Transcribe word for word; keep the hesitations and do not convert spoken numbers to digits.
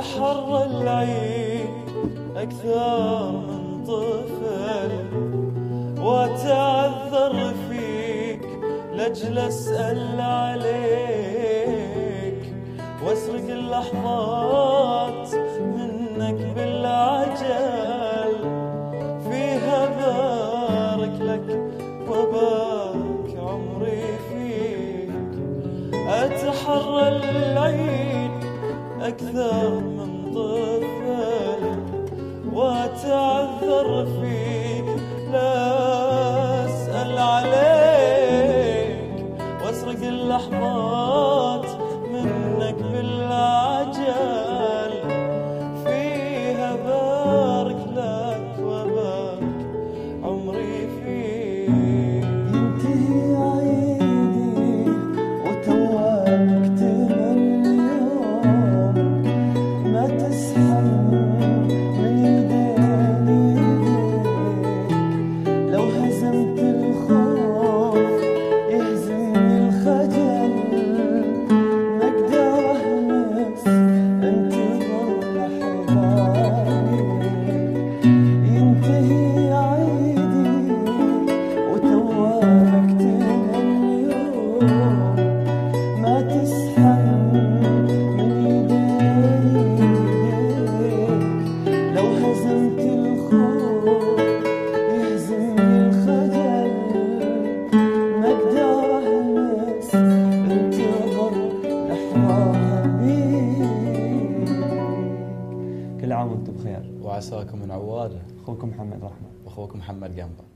أتحرى العيد أكثر من طفل، وأتعذر فيك لأجل أسأل عليك، وأسرق اللحظات منك بالعجل، فيها بارك لك وبارك عمري فيك. أتحرى العيد أكثر من طفل، وأتعذر فيك لا أسأل عليك، وأسرق اللحظات منك بالعجل، فيها بارك لك وبارك عمري فيك. ينتهي عيدي وتواك تمل اليوم، ما تسحب من يدين يديك، لو هزمت الخوف يهزمني الخجل، ما اقدر اهمس انتظر لحظانك. ينتهي عيدي وتواك تمل اليوم، ما تسحب من يدين يديك، لو هزمت الخوف يهزمني الخجل، ما اقدر اهمس انتظر لحظة بيك. كل عام وانتم بخير. وعساكم من عواده. اخوكم محمد رحمة. واخوكم محمد قنبه.